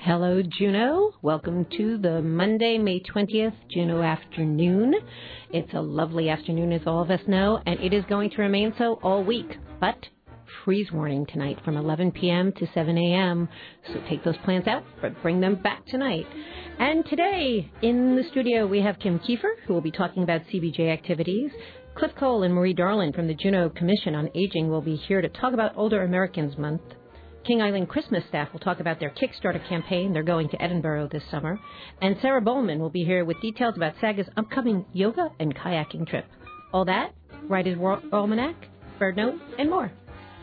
Hello, Juneau. Welcome to the Monday, May 20th, Juneau afternoon. It's a lovely afternoon, as all of us know, and it is going to remain so all week. But freeze warning tonight from 11 p.m. to 7 a.m., so take those plants out, but bring them back tonight. And today, in the studio, we have Kim Kiefer, who will be talking about CBJ activities. Cliff Cole and Marie Darlin from the Juneau Commission on Aging will be here to talk about Older Americans Month. King Island Christmas staff will talk about their Kickstarter campaign. They're going to Edinburgh this summer. And Sarah Bowman will be here with details about SAGA's upcoming yoga and kayaking trip. All that, Writer's Almanac, Bird Note, and more.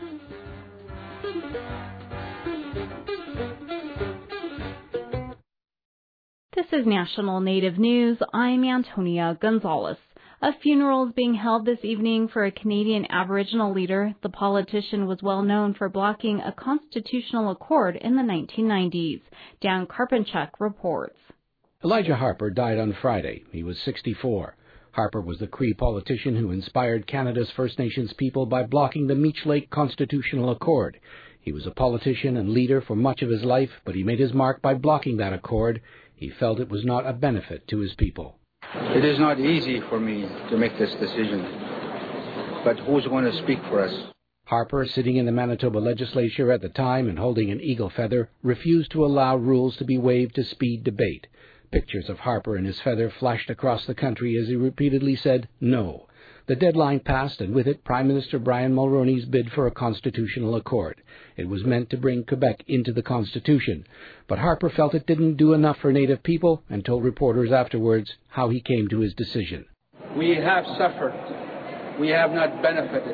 This is National Native News. I'm Antonia Gonzalez. A funeral is being held this evening for a Canadian Aboriginal leader. The politician was well known for blocking a constitutional accord in the 1990s. Dan Karpenchuk reports. Elijah Harper died on Friday. He was 64. Harper was the Cree politician who inspired Canada's First Nations people by blocking the Meech Lake Constitutional Accord. He was a politician and leader for much of his life, but he made his mark by blocking that accord. He felt it was not a benefit to his people. It is not easy for me to make this decision, but who's going to speak for us? Harper, sitting in the Manitoba legislature at the time and holding an eagle feather, refused to allow rules to be waived to speed debate. Pictures of Harper and his feather flashed across the country as he repeatedly said no. The deadline passed, and with it Prime Minister Brian Mulroney's bid for a constitutional accord. It was meant to bring Quebec into the Constitution, but Harper felt it didn't do enough for Native people and told reporters afterwards how he came to his decision. We have suffered. We have not benefited.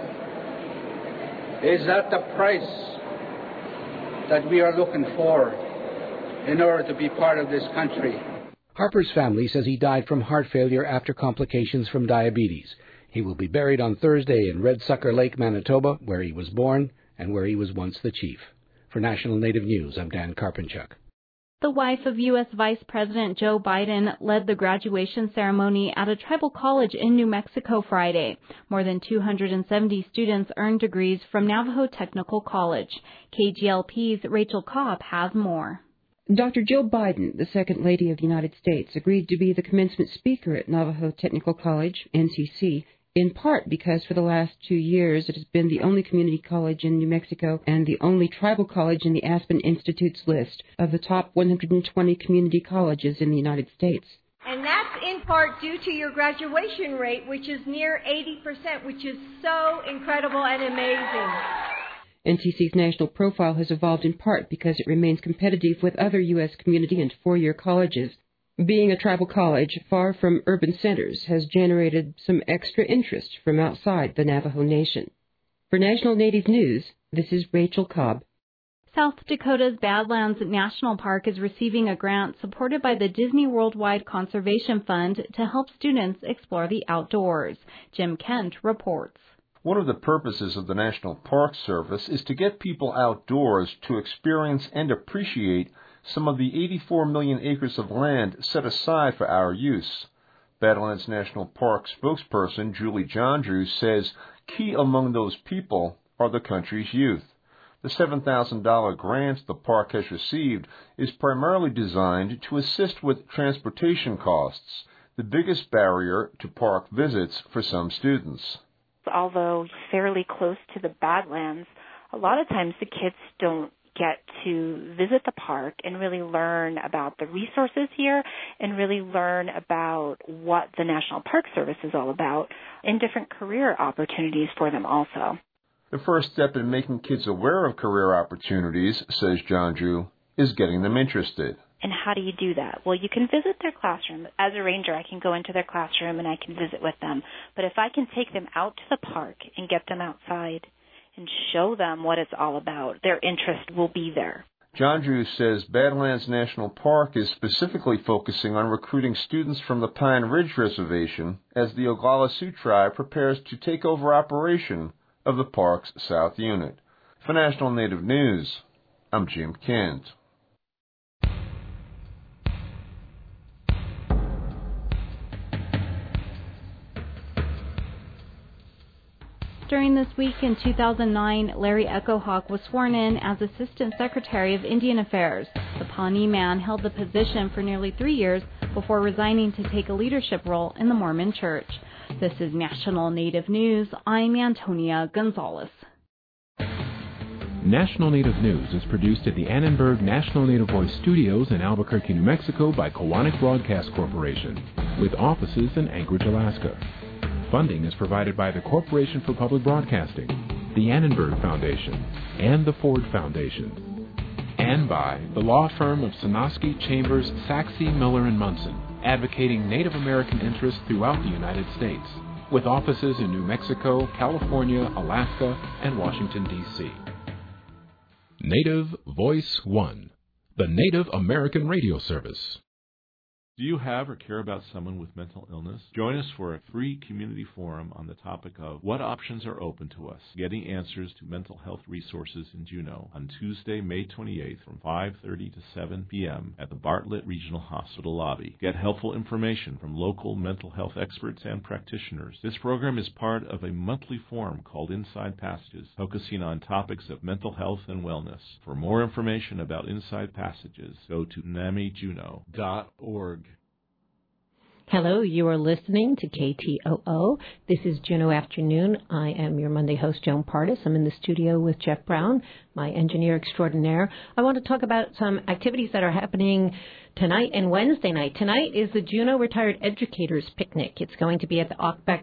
Is that the price that we are looking for in order to be part of this country? Harper's family says he died from heart failure after complications from diabetes. He will be buried on Thursday in Red Sucker Lake, Manitoba, where he was born and where he was once the chief. For National Native News, I'm Dan Karpenchuk. The wife of U.S. Vice President Joe Biden led the graduation ceremony at a tribal college in New Mexico Friday. More than 270 students earned degrees from Navajo Technical College. KGLP's Rachel Cobb has more. Dr. Jill Biden, the Second Lady of the United States, agreed to be the commencement speaker at Navajo Technical College, NTC, in part because for the last 2 years it has been the only community college in New Mexico and the only tribal college in the Aspen Institute's list of the top 120 community colleges in the United States. And that's in part due to your graduation rate, which is near 80%, which is so incredible and amazing. NTC's national profile has evolved in part because it remains competitive with other U.S. community and four-year colleges. Being a tribal college far from urban centers has generated some extra interest from outside the Navajo Nation. For National Native News, this is Rachel Cobb. South Dakota's Badlands National Park is receiving a grant supported by the Disney Worldwide Conservation Fund to help students explore the outdoors. Jim Kent reports. One of the purposes of the National Park Service is to get people outdoors to experience and appreciate some of the 84 million acres of land set aside for our use. Badlands National Park spokesperson Julie Jandrew says key among those people are the country's youth. The $7,000 grant the park has received is primarily designed to assist with transportation costs, the biggest barrier to park visits for some students. Although fairly close to the Badlands, a lot of times the kids don't get to visit the park and really learn about the resources here and really learn about what the National Park Service is all about and different career opportunities for them also. The first step in making kids aware of career opportunities, says Jandrew, is getting them interested. And how do you do that? Well, you can visit their classroom. As a ranger, I can go into their classroom and I can visit with them. But if I can take them out to the park and get them outside and show them what it's all about, their interest will be there. Jandrew says Badlands National Park is specifically focusing on recruiting students from the Pine Ridge Reservation as the Oglala Sioux tribe prepares to take over operation of the park's South Unit. For National Native News, I'm Jim Kent. During this week in 2009, Larry Echo Hawk was sworn in as Assistant Secretary of Indian Affairs. The Pawnee man held the position for nearly 3 years before resigning to take a leadership role in the Mormon Church. This is National Native News. I'm Antonia Gonzalez. National Native News is produced at the Annenberg National Native Voice Studios in Albuquerque, New Mexico by Koahnic Broadcast Corporation, with offices in Anchorage, Alaska. Funding is provided by the Corporation for Public Broadcasting, the Annenberg Foundation, and the Ford Foundation, and by the law firm of Sonosky, Chambers, Saxe, Miller & Munson, advocating Native American interests throughout the United States, with offices in New Mexico, California, Alaska, and Washington, D.C. Native Voice One, the Native American radio service. Do you have or care about someone with mental illness? Join us for a free community forum on the topic of what options are open to us, getting answers to mental health resources in Juneau on Tuesday, May 28th from 5:30 to 7 p.m. at the Bartlett Regional Hospital lobby. Get helpful information from local mental health experts and practitioners. This program is part of a monthly forum called Inside Passages, focusing on topics of mental health and wellness. For more information about Inside Passages, go to NAMIJuneau.org. Hello, you are listening to KTOO. This is Juneau Afternoon. I am your Monday host, Joan Pardis. I'm in the studio with Jeff Brown, my engineer extraordinaire. I want to talk about some activities that are happening tonight and Wednesday night. Tonight is the Juneau Retired Educators Picnic. It's going to be at the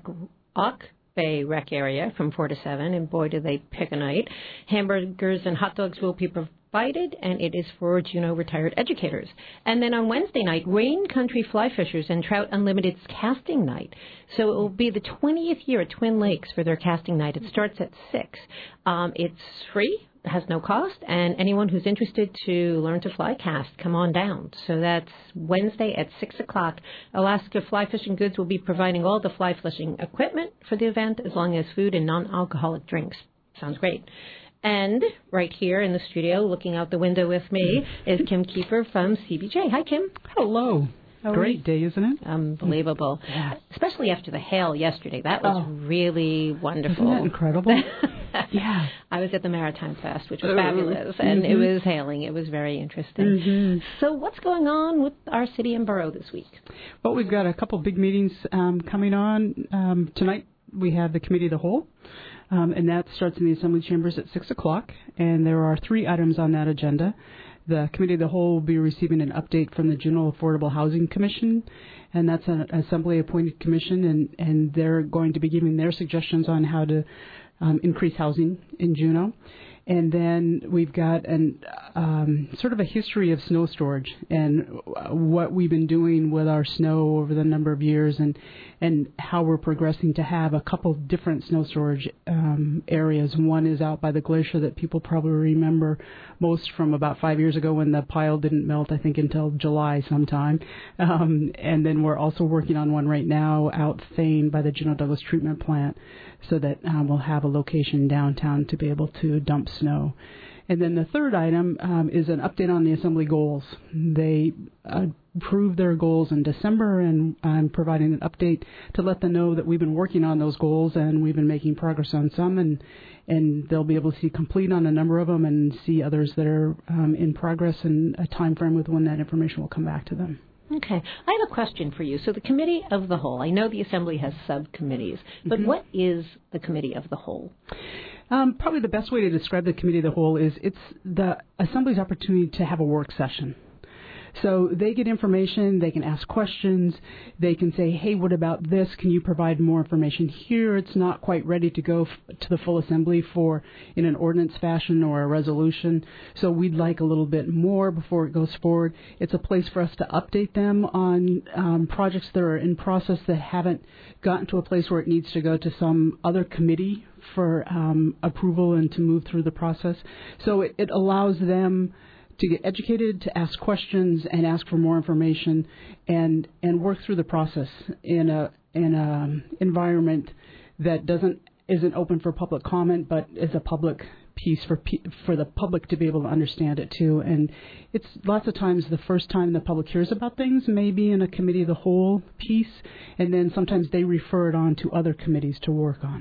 Auk Bay Rec area from 4 to 7, and boy, do they pick a night. Hamburgers and hot dogs will be provided, and it is for Juneau retired educators. And then on Wednesday night, Rain Country Fly Fishers and Trout Unlimited's casting night. So it will be the 20th year at Twin Lakes for their casting night. It starts at 6. It's free. Has no cost, and anyone who's interested to learn to fly cast, come on down. So that's Wednesday at 6 o'clock. Alaska Fly Fishing Goods will be providing all the fly fishing equipment for the event, as long as food and non-alcoholic drinks. Sounds great. And right here in the studio, looking out the window with me, is Kim Keeper from CBJ. Hi, Kim. Hello. Great day, isn't it? Unbelievable. Yeah. Especially after the hail yesterday. That was really wonderful. Isn't that incredible? Yeah. I was at the Maritime Fest, which was fabulous, and it was hailing. It was very interesting. So what's going on with our city and borough this week? Well, we've got a couple big meetings coming on. Tonight we have the Committee of the Whole, and that starts in the Assembly Chambers at 6 o'clock, and there are 3 items on that agenda. The Committee of the Whole will be receiving an update from the Juneau Affordable Housing Commission, and that's an Assembly-appointed commission, and they're going to be giving their suggestions on how to increase housing in Juneau. And then we've got sort of a history of snow storage and what we've been doing with our snow over the number of years, and how we're progressing to have a couple different snow storage areas. One is out by the glacier that people probably remember most from about 5 years ago when the pile didn't melt, I think, until July sometime. And then we're also working on one right now out Thane by the Juneau Douglas Treatment Plant, so that we'll have a location downtown to be able to dump snow. And then the third item is an update on the Assembly goals. They approved their goals in December, and I'm providing an update to let them know that we've been working on those goals and we've been making progress on some, and they'll be able to see complete on a number of them and see others that are in progress, and a time frame with when that information will come back to them. Okay. I have a question for you. So the Committee of the Whole, I know the Assembly has subcommittees, but what is the Committee of the Whole? Probably the best way to describe the Committee of the Whole is it's the Assembly's opportunity to have a work session. So they get information, they can ask questions, they can say, hey, what about this? Can you provide more information here? It's not quite ready to go to the full Assembly for in an ordinance fashion or a resolution, so we'd like a little bit more before it goes forward. It's a place for us to update them on projects that are in process that haven't gotten to a place where it needs to go to some other committee for approval and to move through the process. So it allows them to get educated, to ask questions and ask for more information, and work through the process in a environment that isn't open for public comment, but is a public piece for the public to be able to understand it too. And it's lots of times the first time the public hears about things may be in a Committee of the Whole piece, and then sometimes they refer it on to other committees to work on.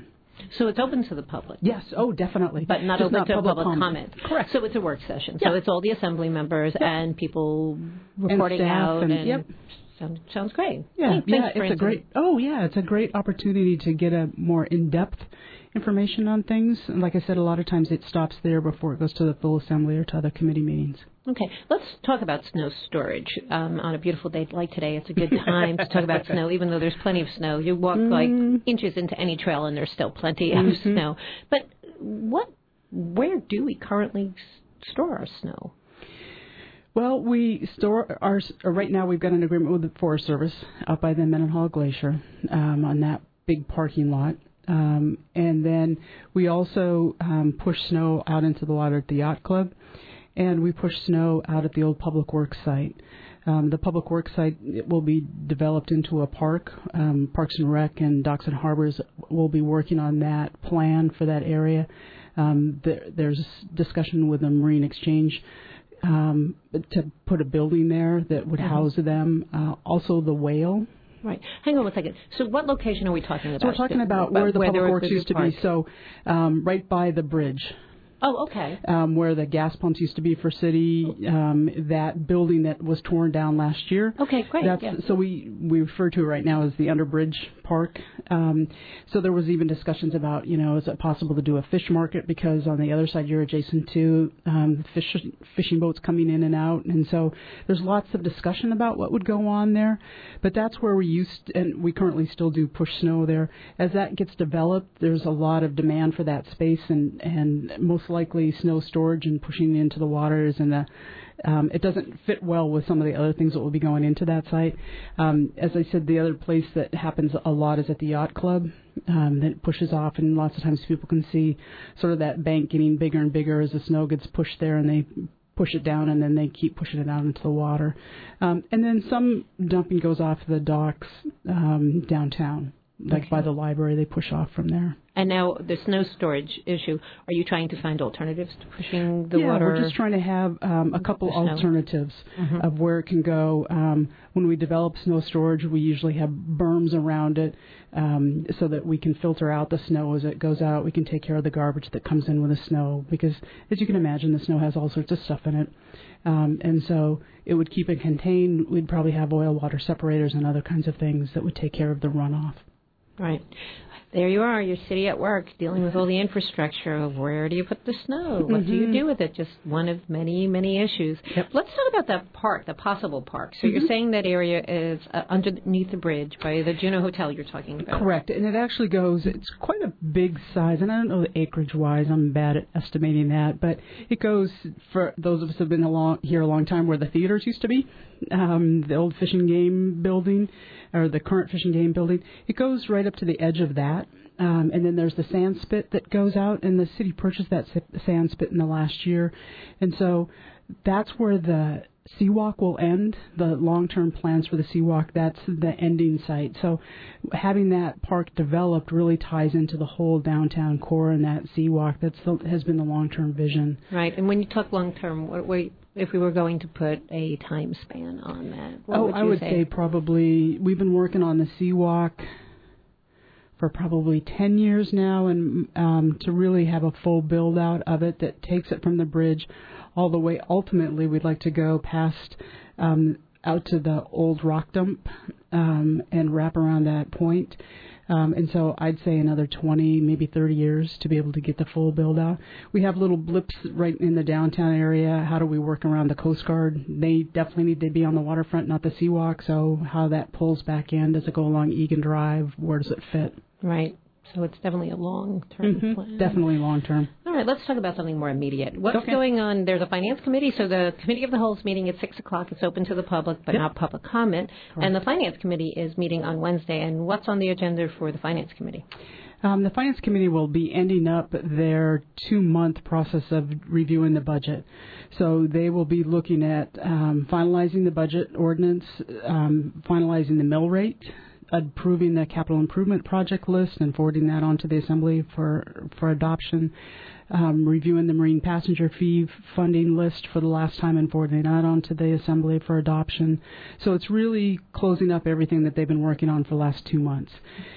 So it's open to the public? Yes. Oh, definitely. But not Just open to public comment. Correct. So it's a work session. Yeah. So it's all the assembly members and people reporting and out. And yep. Sounds great. Yeah, hey, it's a great opportunity to get a more in-depth information on things. And like I said, a lot of times it stops there before it goes to the full assembly or to other committee meetings. Okay, let's talk about snow storage. On a beautiful day like today, it's a good time to talk about snow, even though there's plenty of snow. You walk like inches into any trail and there's still plenty of snow. But where do we currently store our snow? Well, we store right now we've got an agreement with the Forest Service out by the Mendenhall Glacier on that big parking lot. And then we also push snow out into the water at the Yacht Club, and we push snow out at the old Public Works site. The Public Works site will be developed into a park. Parks and Rec and Docks and Harbors will be working on that plan for that area. There's discussion with the Marine Exchange to put a building there that would house them. Also the Whale. Right. Hang on one second. So what location are we talking about? So we're talking about where the Public Works used to be. So right by the bridge. Oh, okay. Where the gas pumps used to be for city, that building that was torn down last year. Okay, great. So we refer to it right now as the Underbridge Park. So there was even discussions about, is it possible to do a fish market, because on the other side you're adjacent to fishing boats coming in and out, and so there's lots of discussion about what would go on there. But that's where and we currently still do push snow there. As that gets developed, there's a lot of demand for that space, and most likely snow storage and pushing into the waters, and it doesn't fit well with some of the other things that will be going into that site. As I said, the other place that happens a lot is at the Yacht Club. That pushes off, and lots of times people can see sort of that bank getting bigger and bigger as the snow gets pushed there, and they push it down, and then they keep pushing it out into the water. And then some dumping goes off the docks downtown. Like by the library, they push off from there. And now the snow storage issue, are you trying to find alternatives to pushing the water? Yeah, we're just trying to have a couple alternatives of where it can go. When we develop snow storage, we usually have berms around it so that we can filter out the snow as it goes out. We can take care of the garbage that comes in with the snow, because as you can imagine, the snow has all sorts of stuff in it. And so it would keep it contained. We'd probably have oil water separators and other kinds of things that would take care of the runoff. Right. There you are, your city at work, dealing with all the infrastructure of where do you put the snow? What do you do with it? Just one of many, many issues. Yep. Let's talk about the park, the possible park. So you're saying that area is underneath the bridge by the Juneau Hotel you're talking about. Correct. And it actually goes, it's quite a big size, and I don't know the acreage-wise. I'm bad at estimating that. But it goes, for those of us who have been here a long time, where the theaters used to be, the old Fish and Game building, or the current Fish and Game building. It goes right up to the edge of that. And then there's the sand spit that goes out, and the city purchased that sand spit in the last year. And so that's where the Seawalk will end. The long-term plans for the Seawalk, that's the ending site. So having that park developed really ties into the whole downtown core, and that Seawalk, has been the long-term vision. Right. And when you talk long-term, if we were going to put a time span on that, what would you say? I would say probably, we've been working on the Seawalk for probably 10 years now, and to really have a full build-out of it that takes it from the bridge all the way. Ultimately, we'd like to go past out to the old rock dump and wrap around that point. And so I'd say another 20, maybe 30 years to be able to get the full build-out. We have little blips right in the downtown area. How do we work around the Coast Guard? They definitely need to be on the waterfront, not the Seawalk. So how that pulls back in, does it go along Egan Drive? Where does it fit? Right. So it's definitely a long-term plan. Definitely long-term. All right, let's talk about something more immediate. What's going on? There's a finance committee, so the Committee of the Whole is meeting at 6 o'clock. It's open to the public, but not public comment. Correct. And the finance committee is meeting on Wednesday. And what's on the agenda for the finance committee? The finance committee will be ending up their 2-month process of reviewing the budget. So they will be looking at finalizing the budget ordinance, finalizing the mill rate approving the capital improvement project list and forwarding that on to the Assembly for adoption, reviewing the marine passenger fee funding list for the last time and forwarding that on to the Assembly for adoption. So it's really closing up everything that they've been working on for the last 2 months.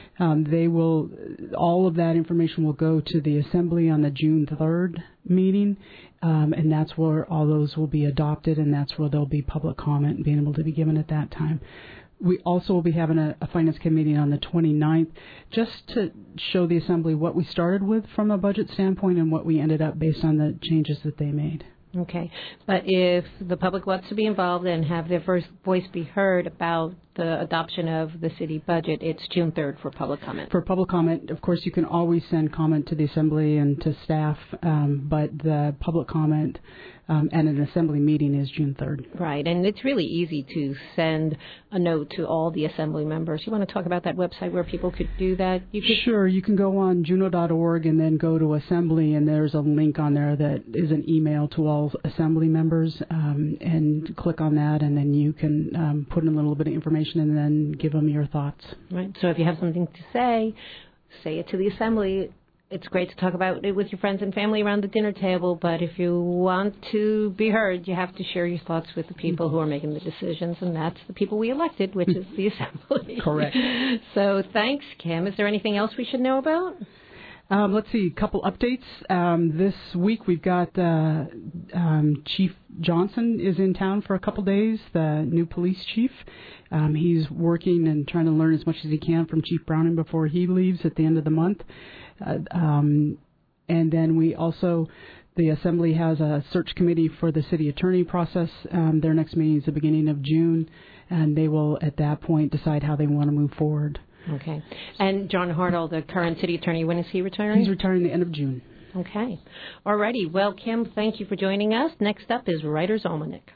All of that information will go to the Assembly on the June 3rd meeting, and that's where all those will be adopted, and that's where there'll be public comment being able to be given at that time. We also will be having a Finance Committee meeting on the 29th just to show the Assembly what we started with from a budget standpoint and what we ended up based on the changes that they made. Okay. But if the public wants to be involved and have their first voice be heard about the adoption of the city budget, it's June 3rd for public comment. For public comment, of course, you can always send comment to the Assembly and to staff, but the public comment and an Assembly meeting is June 3rd. Right, and it's really easy to send a note to all the Assembly members. You want to talk about that website where people could do that? Sure, you can go on juno.org and then go to Assembly, and there's a link on there that is an email to all Assembly members, and click on that, and then you can put in a little bit of information and then give them your thoughts. Right, so if you have something to say it to the Assembly. It's great to talk about it with your friends and family around the dinner table, but if you want to be heard, you have to share your thoughts with the people who are making the decisions, and that's the people we elected, which is the Assembly. Correct. So thanks, Kim. Is there anything else we should know about? Let's see, a couple updates. This week we've got Chief Johnson is in town for a couple days, the new police chief. He's working and trying to learn as much as he can from Chief Browning before he leaves at the end of the month. And then we also, the Assembly has a search committee for the city attorney process. Their next meeting is the beginning of June, and they will at that point decide how they want to move forward. Okay. And John Hartle, the current city attorney, when is he retiring? He's retiring the end of June. Okay. All righty. Well, Kim, thank you for joining us. Next up is Writer's Almanac.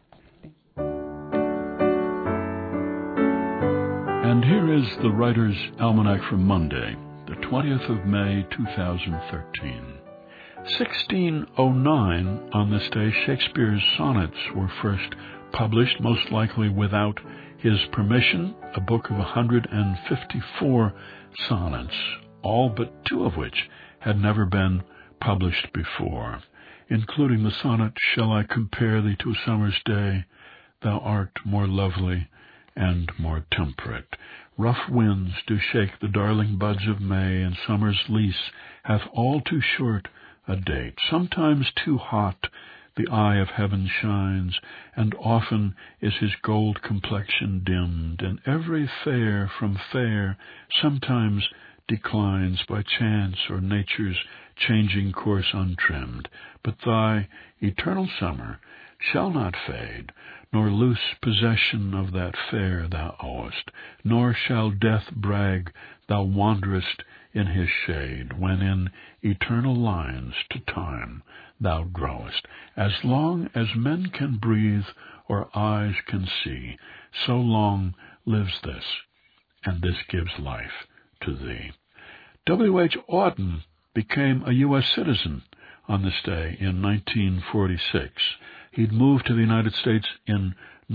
And here is the Writer's Almanac for Monday, the 20th of May, 2013. 1609, on this day, Shakespeare's sonnets were first published, most likely without his permission, a book of 154 sonnets, all but 2 of which had never been published before, including the sonnet, "Shall I compare thee to a summer's day? Thou art more lovely and more temperate. Rough winds do shake the darling buds of May, and summer's lease hath all too short a date. Sometimes too hot the eye of heaven shines, and often is his gold complexion dimmed, and every fair from fair sometimes declines by chance or nature's changing course untrimmed. But thy eternal summer shall not fade, nor loose possession of that fair thou owest, nor shall death brag thou wanderest in his shade, when in eternal lines to time thou growest. As long as men can breathe or eyes can see, so long lives this, and this gives life to thee. W.H. Auden became a U.S. citizen on this day in 1946. He'd moved to the United States in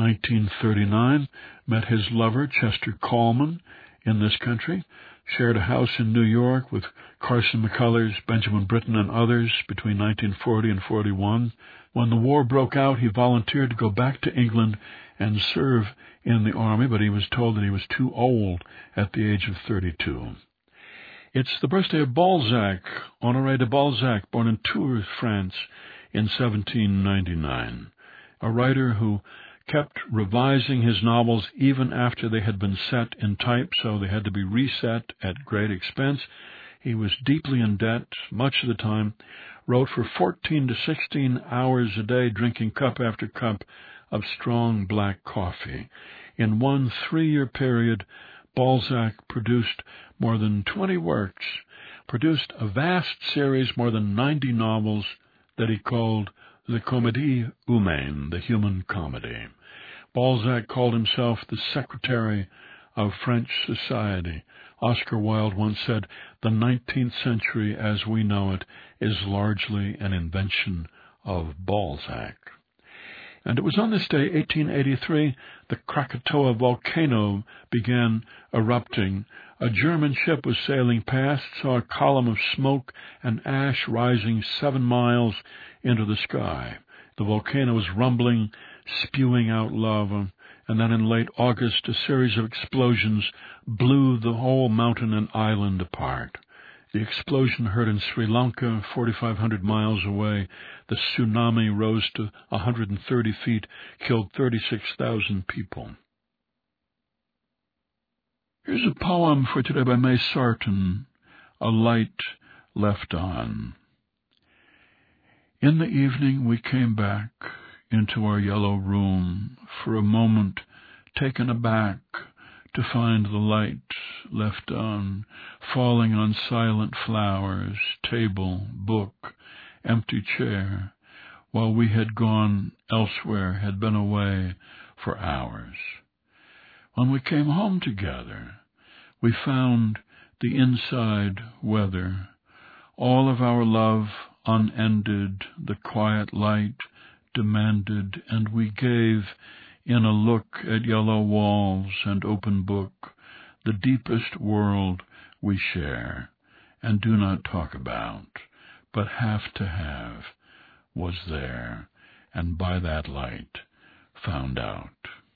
1939, met his lover, Chester Coleman, in this country, shared a house in New York with Carson McCullers, Benjamin Britten, and others between 1940 and 41. When the war broke out, he volunteered to go back to England and serve in the army, but he was told that he was too old at the age of 32. It's the birthday of Balzac, Honoré de Balzac, born in Tours, France, in 1799. A writer who kept revising his novels even after they had been set in type, so they had to be reset at great expense. He was deeply in debt much of the time, wrote for 14 to 16 hours a day, drinking cup after cup of strong black coffee. In one 3-year period, Balzac produced more than 20 works, produced a vast series, more than 90 novels, that he called the Comédie Humaine, the human comedy. Balzac called himself the secretary of French society. Oscar Wilde once said, "The 19th century as we know it is largely an invention of Balzac." And it was on this day, 1883, the Krakatoa volcano began erupting. A German ship was sailing past, saw a column of smoke and ash rising 7 miles into the sky. The volcano was rumbling, spewing out lava, and then in late August, a series of explosions blew the whole mountain and island apart. The explosion heard in Sri Lanka, 4,500 miles away. The tsunami rose to 130 feet, killed 36,000 people. Here's a poem for today by May Sarton, A Light Left On. In the evening we came back into our yellow room, for a moment taken aback to find the light left on, falling on silent flowers, table, book, empty chair, while we had gone elsewhere, had been away for hours. When we came home together, we found the inside weather, all of our love unended, the quiet light demanded, and we gave in a look at yellow walls and open book, the deepest world we share, and do not talk about, but have to have, was there, and by that light found out.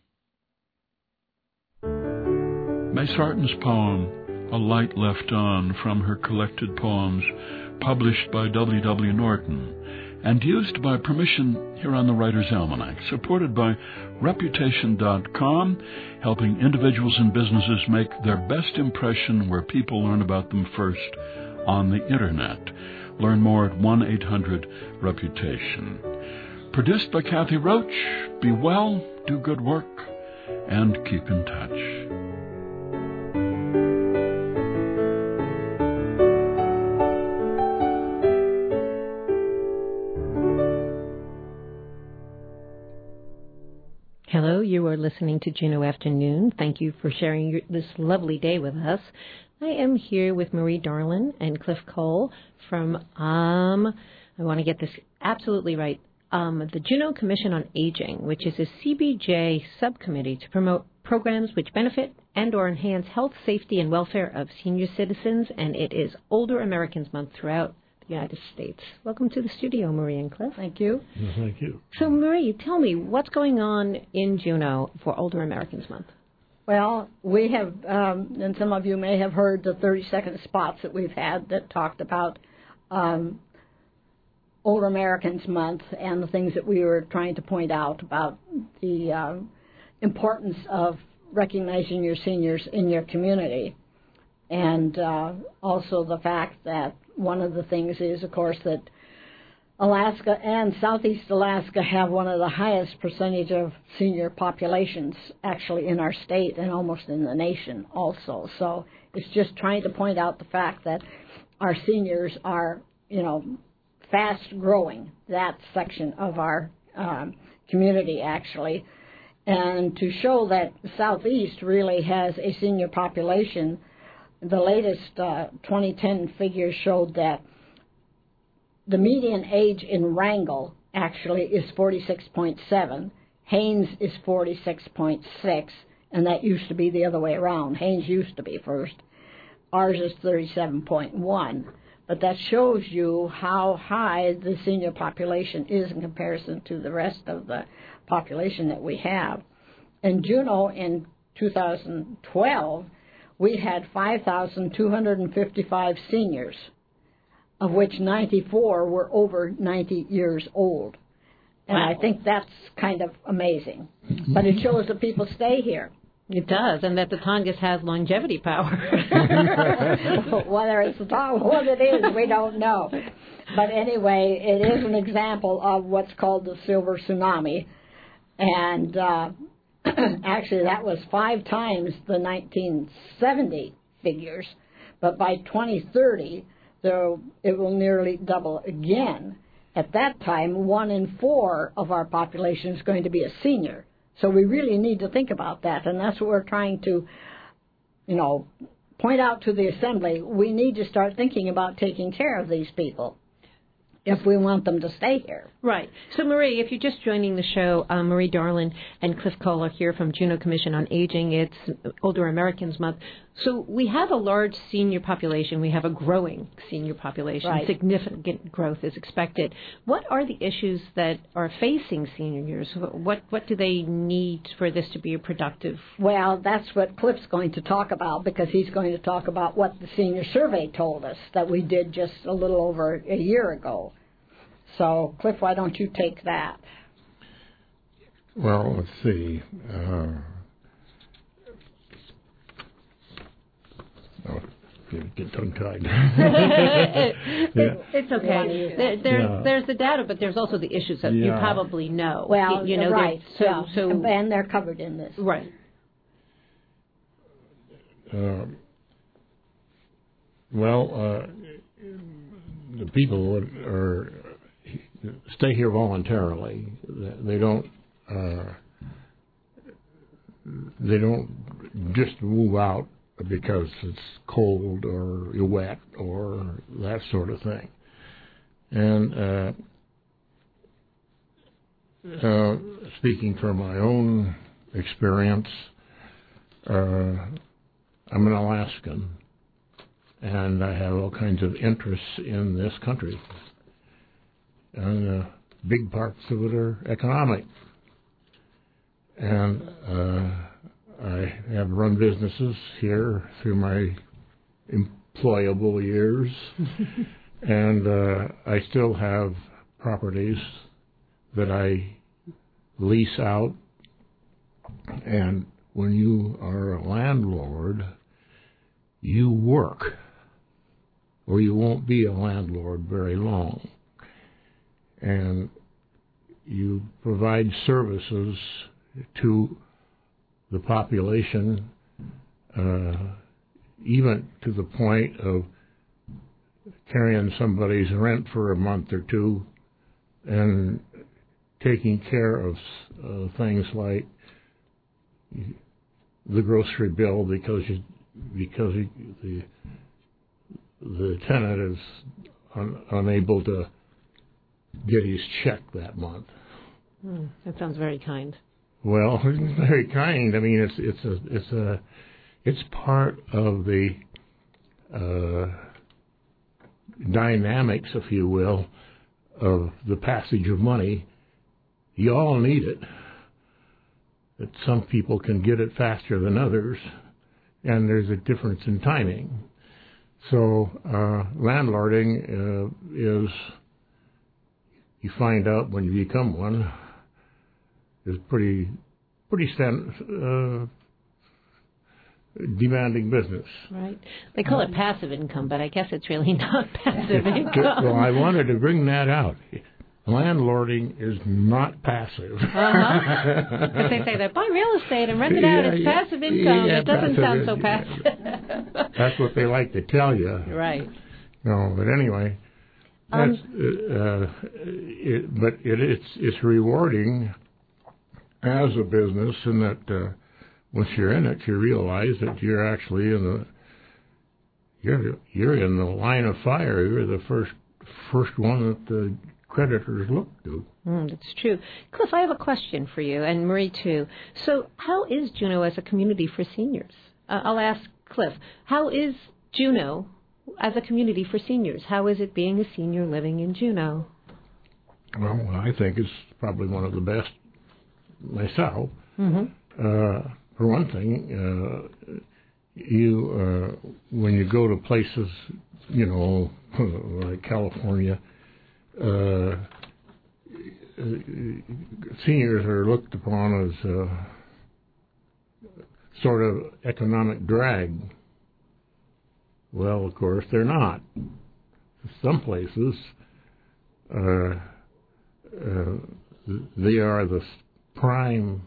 May Sarton's poem, A Light Left On, from her collected poems, published by W.W. Norton, and used by permission here on the Writer's Almanac, supported by Reputation.com, helping individuals and businesses make their best impression where people learn about them first, on the Internet. Learn more at 1-800-REPUTATION. Produced by Kathy Roach. Be well, do good work, and keep in touch. Hello, you are listening to Juneau Afternoon. Thank you for sharing this lovely day with us. I am here with Marie Darlin and Cliff Cole from, I want to get this absolutely right, the Juneau Commission on Aging, which is a CBJ subcommittee to promote programs which benefit and or enhance health, safety, and welfare of senior citizens, and it is Older Americans Month throughout the United States. Welcome to the studio, Marie and Cliff. Thank you. Thank you. So, Marie, tell me, what's going on in Juneau for Older Americans Month? Well, we have, and some of you may have heard the 30-second spots that we've had that talked about Older Americans Month and the things that we were trying to point out about the importance of recognizing your seniors in your community. And also the fact that one of the things is, of course, that Alaska and Southeast Alaska have one of the highest percentage of senior populations actually in our state and almost in the nation also. So it's just trying to point out the fact that our seniors are, fast growing, that section of our community actually. And to show that Southeast really has a senior population, the latest 2010 figures showed that the median age in Wrangell actually is 46.7. Haines is 46.6, and that used to be the other way around. Haines used to be first. Ours is 37.1. But that shows you how high the senior population is in comparison to the rest of the population that we have. In Juneau in 2012, we had 5,255 seniors, of which 94 were over 90 years old. And wow. I think that's kind of amazing. But it shows that people stay here. It does, and that the Tongass has longevity power. Whether it's the Tongass, what it is, we don't know. But anyway, it is an example of what's called the silver tsunami. And actually, that was 5 times the 1970 figures. But by 2030, it will nearly double again. At that time, 1 in 4 of our population is going to be a senior. So we really need to think about that, and that's what we're trying to, point out to the Assembly. We need to start thinking about taking care of these people. if we want them to stay here. Right. So, Marie, if you're just joining the show, Marie Darlin and Cliff Cole are here from Juneau Commission on Aging. It's Older Americans Month. So we have a large senior population. We have a growing senior population. Right. Significant growth is expected. What are the issues that are facing seniors? What do they need for this to be a productive? Well, that's what Cliff's going to talk about, because he's going to talk about what the senior survey told us that we did just a little over a year ago. So, Cliff, why don't you take that? Well, let's see. Get tongue-tied. It's okay. There's the data, but there's also the issues that you probably know. Well, you know, right. So, and they're covered in this. Right. The people stay here voluntarily. They don't just move out because it's cold or wet or that sort of thing. And speaking from my own experience, I'm an Alaskan, and I have all kinds of interests in this country. And big parts of it are economic. And I have run businesses here through my employable years. And I still have properties that I lease out. And when you are a landlord, you work, or you won't be a landlord very long. And you provide services to the population, even to the point of carrying somebody's rent for a month or two and taking care of things like the grocery bill because the tenant is unable to get his check that month. That sounds very kind. Well, it's very kind. I mean, it's part of the dynamics, if you will, of the passage of money. You all need it. That some people can get it faster than others, and there's a difference in timing. So landlording is, you find out when you become one, is pretty demanding business. Right. They call it passive income, but I guess it's really not passive income. Well, I wanted to bring that out. Landlording is not passive. If they say that, buy real estate and rent it out, it's passive income. It doesn't sound so passive. That's what they like to tell you. Right. No, but anyway, that's, it's rewarding as a business, in that once you're in it, you realize that you're actually you're in the line of fire. You're the first one that the creditors look to. That's true. Cliff, I have a question for you, and Marie too. So how is Juneau as a community for seniors? I'll ask Cliff, how is Juneau as a community for seniors? How is it being a senior living in Juneau? Well, I think it's probably one of the best myself. For one thing, when you go to places, like California, seniors are looked upon as sort of economic drag. Well, of course, they're not. Some places, they are the prime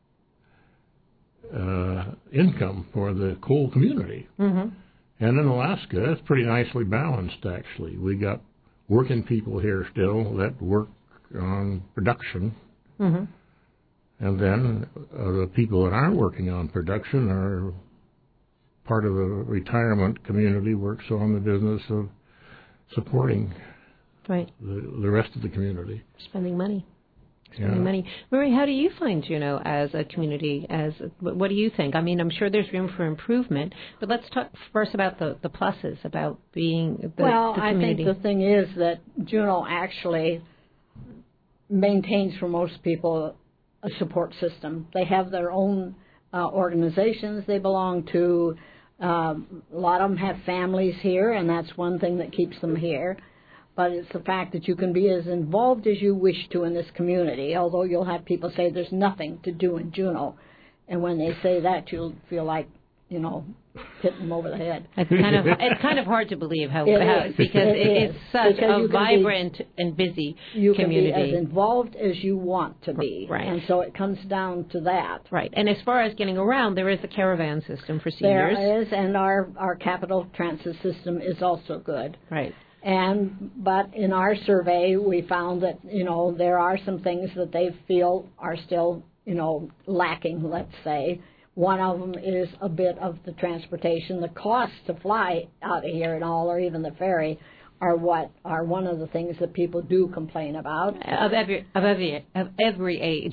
income for the coal community. And in Alaska, it's pretty nicely balanced, actually. We got working people here still that work on production. And then the people that aren't working on production are part of the retirement community, works on the business of supporting Right. The rest of the community. Spending money. Yeah. Money. Marie, how do you find Juneau as a community? What do you think? I mean, I'm sure there's room for improvement, but let's talk first about the pluses, about being the community. I think the thing is that Juneau actually maintains for most people a support system. They have their own organizations they belong to. A lot of them have families here, and that's one thing that keeps them here. But it's the fact that you can be as involved as you wish to in this community, although you'll have people say there's nothing to do in Juneau. And when they say that, you'll feel like, hitting them over the head. It's kind of hard to believe because it's such a vibrant and busy you community. You can be as involved as you want to be. Right. And so it comes down to that. Right. And as far as getting around, there is a caravan system for seniors. There is, and our capital transit system is also good. Right. But in our survey, we found that, there are some things that they feel are still, lacking, let's say. One of them is a bit of the transportation. The cost to fly out of here and all, or even the ferry, are one of the things that people do complain about. Of every age. Yeah, every age.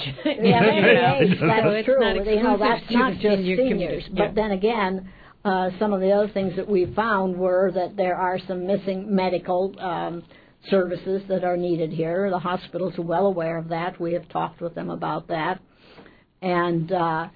That's true. That's not just seniors. But then again, some of the other things that we found were that there are some missing medical services that are needed here. The hospitals are well aware of that. We have talked with them about that. And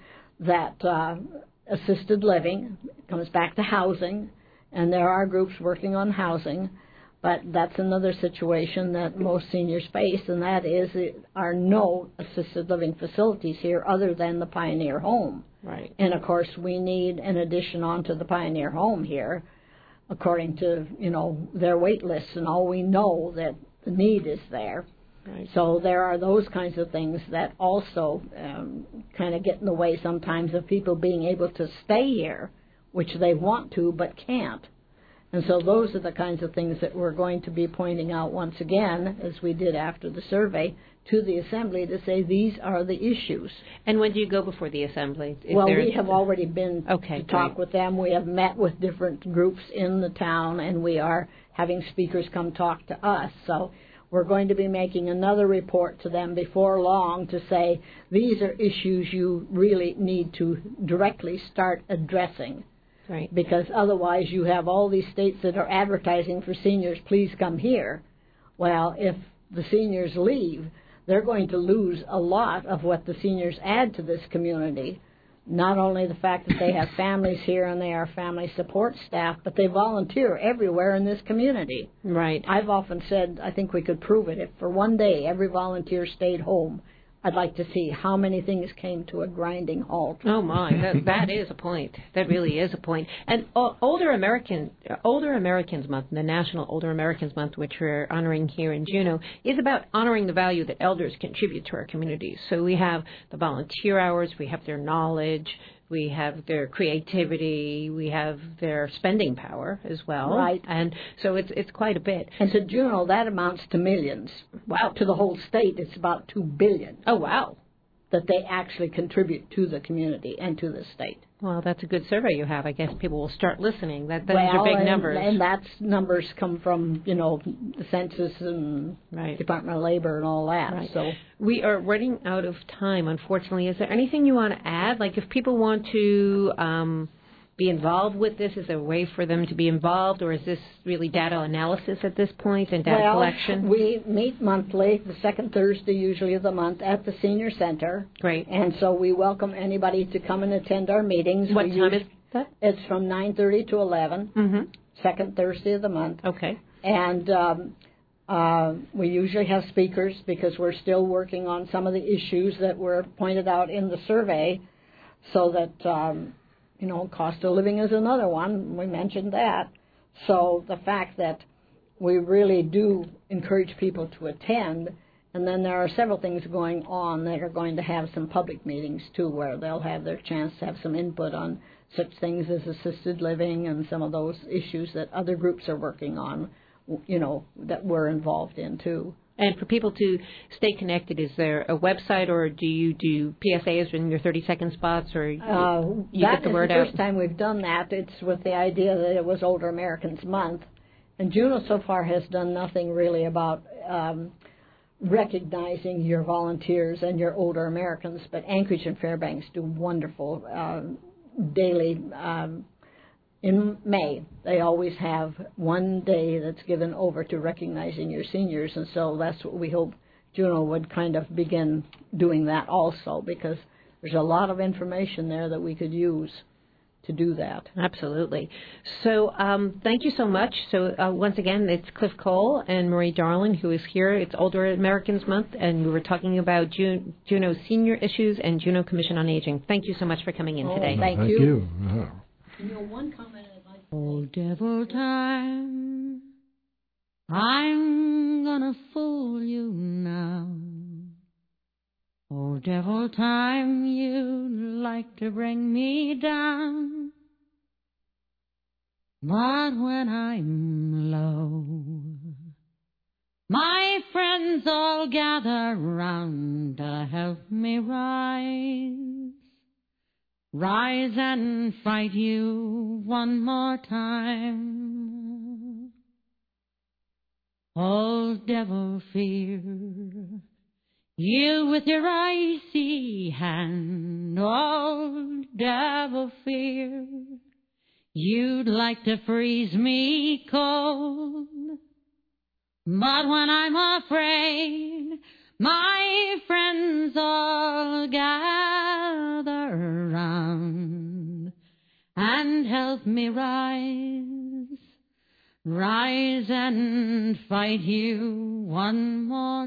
that assisted living comes back to housing, and there are groups working on housing, but that's another situation that most seniors face, and that is there are no assisted living facilities here other than the Pioneer Home. Right. And, of course, we need an addition onto the Pioneer Home here, according to, their wait lists and all. We know that the need is there. Right. So there are those kinds of things that also kind of get in the way sometimes of people being able to stay here, which they want to but can't. And so those are the kinds of things that we're going to be pointing out once again, as we did after the survey, to the Assembly to say these are the issues. And when do you go before the Assembly? We have already been to talk with them. We have met with different groups in the town, and we are having speakers come talk to us. So we're going to be making another report to them before long to say these are issues you really need to directly start addressing. Right. Because otherwise you have all these states that are advertising for seniors, please come here. Well, if the seniors leave, they're going to lose a lot of what the seniors add to this community. Not only the fact that they have families here and they are family support staff, but they volunteer everywhere in this community. Right. I've often said, I think we could prove it. If for one day every volunteer stayed home, I'd like to see how many things came to a grinding halt. Oh, my. That is a point. That really is a point. And Older Americans Month, the National Older Americans Month, which we're honoring here in Juneau, is about honoring the value that elders contribute to our communities. So we have the volunteer hours, we have their knowledge, we have their creativity, we have their spending power as well. Right. And so it's quite a bit. And to Juneau, that amounts to millions. Wow. To the whole state, it's about $2 billion. Oh, wow. That they actually contribute to the community and to the state. Well, that's a good survey you have. I guess people will start listening. Those are big numbers. And that's numbers come from, the census and Department of Labor and all that. Right. So we are running out of time, unfortunately. Is there anything you want to add? Like if people want to be involved with this, is there a way for them to be involved, or is this really data analysis at this point and data collection? We meet monthly, the second Thursday usually of the month, at the Senior Center. Great. And so we welcome anybody to come and attend our meetings. What time is that? It's from 9:30 to 11, second Thursday of the month. Okay. And we usually have speakers because we're still working on some of the issues that were pointed out in the survey, so that cost of living is another one. We mentioned that. So the fact that we really do encourage people to attend, and then there are several things going on that are going to have some public meetings, too, where they'll have their chance to have some input on such things as assisted living and some of those issues that other groups are working on, that we're involved in, too. And for people to stay connected, is there a website, or do you do PSAs in your 30-second spots, or you get the word out? That is the first time we've done that. It's with the idea that it was Older Americans Month, And Juneau so far has done nothing really about recognizing your volunteers and your older Americans, but Anchorage and Fairbanks do wonderful daily. In May, they always have one day that's given over to recognizing your seniors, and so that's what we hope Juneau would kind of begin doing that also, because there's a lot of information there that we could use to do that. Absolutely. So thank you so much. So once again, it's Cliff Cole and Marie Darling who is here. It's Older Americans Month, and we were talking about Juneau senior issues and Juneau Commission on Aging. Thank you so much for coming in today. Thank you. One comment I'd like to Oh, devil time, I'm gonna fool you now. Oh, devil time, you like to bring me down. But when I'm low, my friends all gather round to help me rise. Rise and fight you one more time. Old devil fear, you with your icy hand, old devil fear, you'd like to freeze me cold. But when I'm afraid, my friends all gather round and help me rise. Rise and fight you one more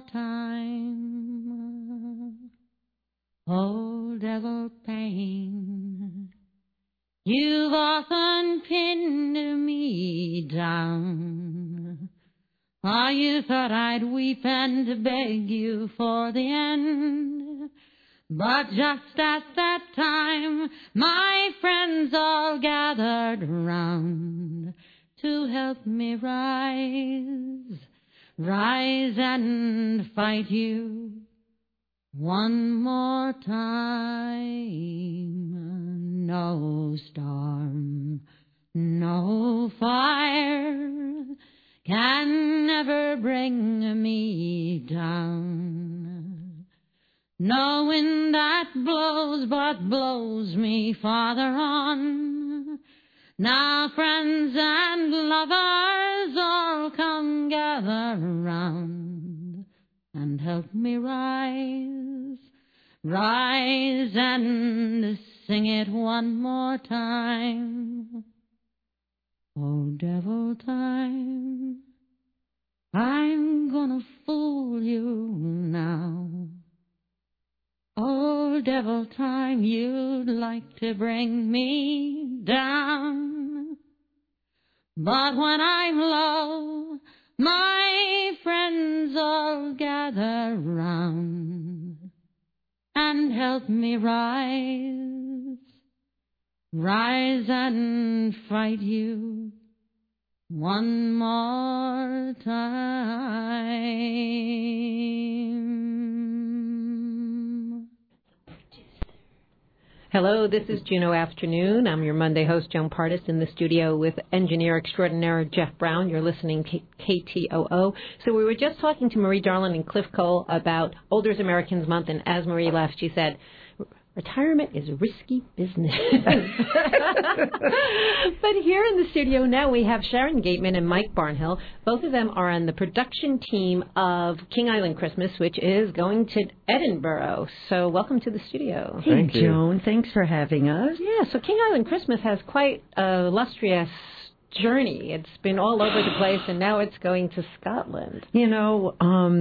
time. Oh, devil pain, you've often pinned me down. Oh, you thought I'd weep and beg you for the end. But just at that time, my friends all gathered round to help me rise. Rise and fight you one more time. No storm, no fire can never bring me down. No wind that blows but blows me farther on. Now friends and lovers all come gather round and help me rise. Rise and sing it one more time. Oh, devil time, I'm gonna fool you now. Oh, devil time, you'd like to bring me down. But when I'm low, my friends all gather round and help me rise. Rise and fight you one more time. Hello, this is Juneau Afternoon. I'm your Monday host, Joan Partis, in the studio with engineer extraordinaire Jeff Brown. You're listening to KTOO. So we were just talking to Marie Darling and Cliff Cole about Older Americans Month, and as Marie left, she said, retirement is a risky business. But here in the studio now we have Sharon Gateman and Mike Barnhill. Both of them are on the production team of King Island Christmas, which is going to Edinburgh. So welcome to the studio. Hey, Joan. Thanks for having us. Yeah, so King Island Christmas has quite a illustrious journey. It's been all over the place, and now it's going to Scotland. You know,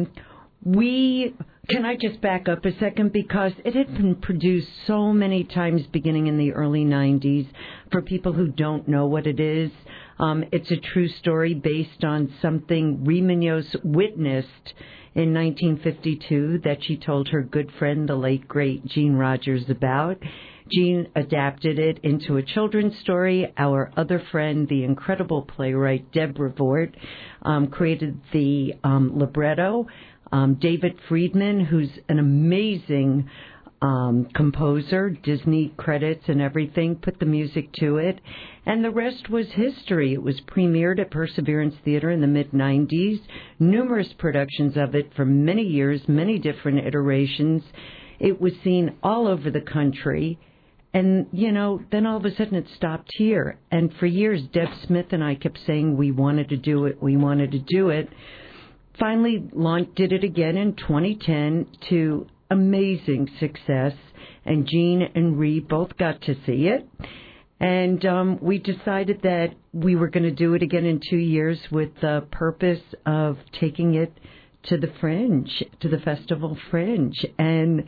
can I just back up a second? Because it had been produced so many times beginning in the early 90s. For people who don't know what it is, it's a true story based on something Ree Munoz witnessed in 1952 that she told her good friend, the late, great Gene Rogers, about. Gene adapted it into a children's story. Our other friend, the incredible playwright Deborah Vort, created the libretto. David Friedman, who's an amazing composer, Disney credits and everything, put the music to it, and the rest was history. It was premiered at Perseverance Theater in the mid-'90s, numerous productions of it for many years, many different iterations. It was seen all over the country, and, then all of a sudden it stopped here. And for years, Deb Smith and I kept saying we wanted to do it. Finally, did it again in 2010 to amazing success, and Jean and Ree both got to see it. And we decided that we were going to do it again in 2 years with the purpose of taking it to the Fringe, to the Festival Fringe. And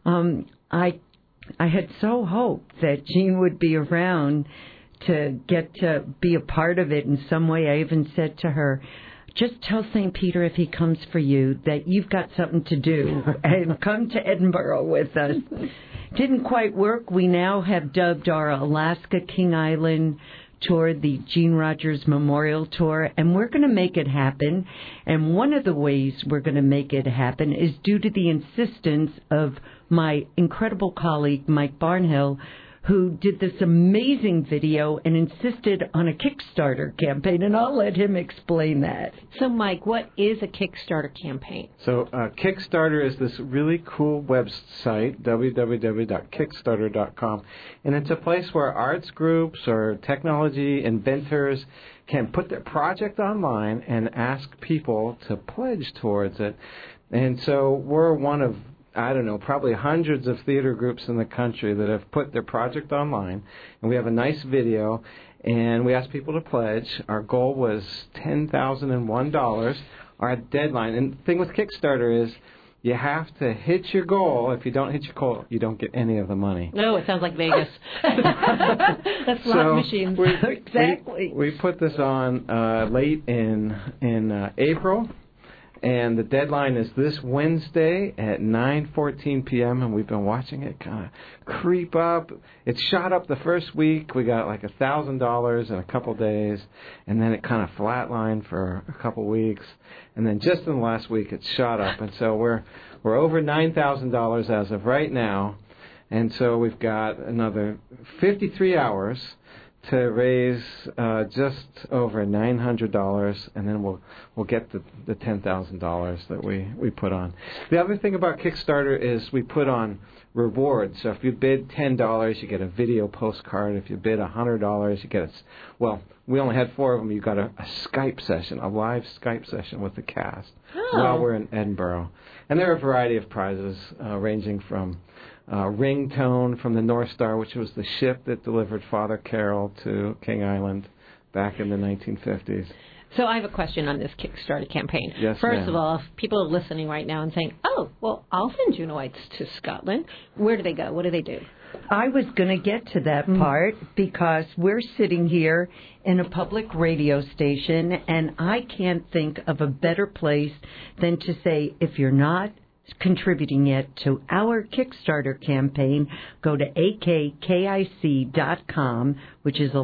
I had so hoped that Jean would be around to get to be a part of it in some way. I even said to her, just tell St. Peter if he comes for you that you've got something to do and come to Edinburgh with us. Didn't quite work. We now have dubbed our Alaska King Island tour the Gene Rogers Memorial Tour, and we're going to make it happen. And one of the ways we're going to make it happen is due to the insistence of my incredible colleague, Mike Barnhill, who did this amazing video and insisted on a Kickstarter campaign, and I'll let him explain that. So, Mike, what is a Kickstarter campaign? So, Kickstarter is this really cool website, www.kickstarter.com, and it's a place where arts groups or technology inventors can put their project online and ask people to pledge towards it. And so we're one of, probably hundreds of theater groups in the country that have put their project online, and we have a nice video, and we asked people to pledge. Our goal was $10,001. Our deadline, and the thing with Kickstarter is you have to hit your goal. If you don't hit your goal, you don't get any of the money. No, it sounds like Vegas. That's slot machines. Exactly. We put this on late in April. And the deadline is this Wednesday at 9:14 p.m., and we've been watching it kind of creep up. It shot up the first week. We got like $1,000 in a couple days, and then it kind of flatlined for a couple weeks. And then just in the last week, it shot up. And so we're over $9,000 as of right now. And so we've got another 53 hours to raise just over $900, and then we'll get the $10,000 that we put on. The other thing about Kickstarter is we put on rewards. So if you bid $10, you get a video postcard. If you bid $100, you get we only had 4 of them. You got a Skype session, a live Skype session with the cast while we're in Edinburgh. And there are a variety of prizes ranging from ringtone from the North Star, which was the ship that delivered Father Carroll to King Island back in the 1950s. So I have a question on this Kickstarter campaign. Yes, First ma'am. of all, if people are listening right now and saying, oh, well, I'll send Junoites to Scotland, where do they go? What do they do? I was going to get to that part because we're sitting here in a public radio station, and I can't think of a better place than to say, if you're not contributing yet to our Kickstarter campaign, go to AKKIC.com, which is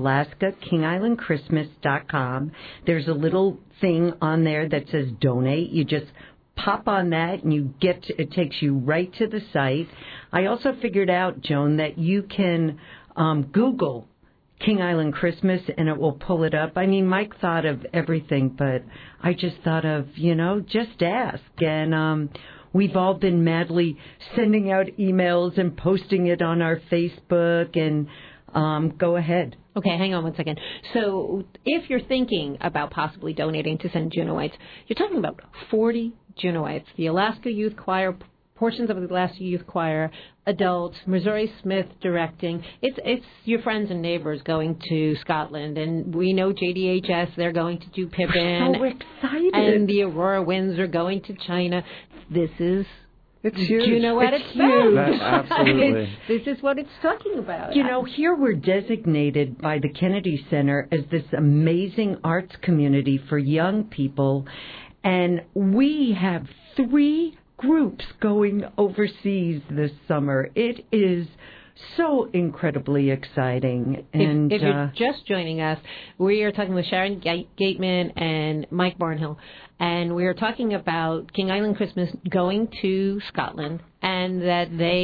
AlaskaKingIslandChristmas.com. There's a little thing on there that says donate. You just pop on that and it takes you right to the site. I also figured out, Joan, that you can Google King Island Christmas and it will pull it up. I mean, Mike thought of everything, but I just thought of, just ask. And we've all been madly sending out emails and posting it on our Facebook, and go ahead. Okay, hang on one second. So if you're thinking about possibly donating to send Junoites, you're talking about 40 Junoites, the Alaska Youth Choir, portions of the Alaska Youth Choir, adults, Missouri Smith directing. It's your friends and neighbors going to Scotland, and we know JDHS, they're going to do Pippin. So excited. And the Aurora Winds are going to China. This is huge. Juno at its best. Absolutely. This is what it's talking about. Here we're designated by the Kennedy Center as this amazing arts community for young people, and we have 3 groups going overseas this summer. It is so incredibly exciting. And if you're just joining us, we are talking with Sharon Gateman and Mike Barnhill, and we are talking about King Island Christmas going to Scotland, and that they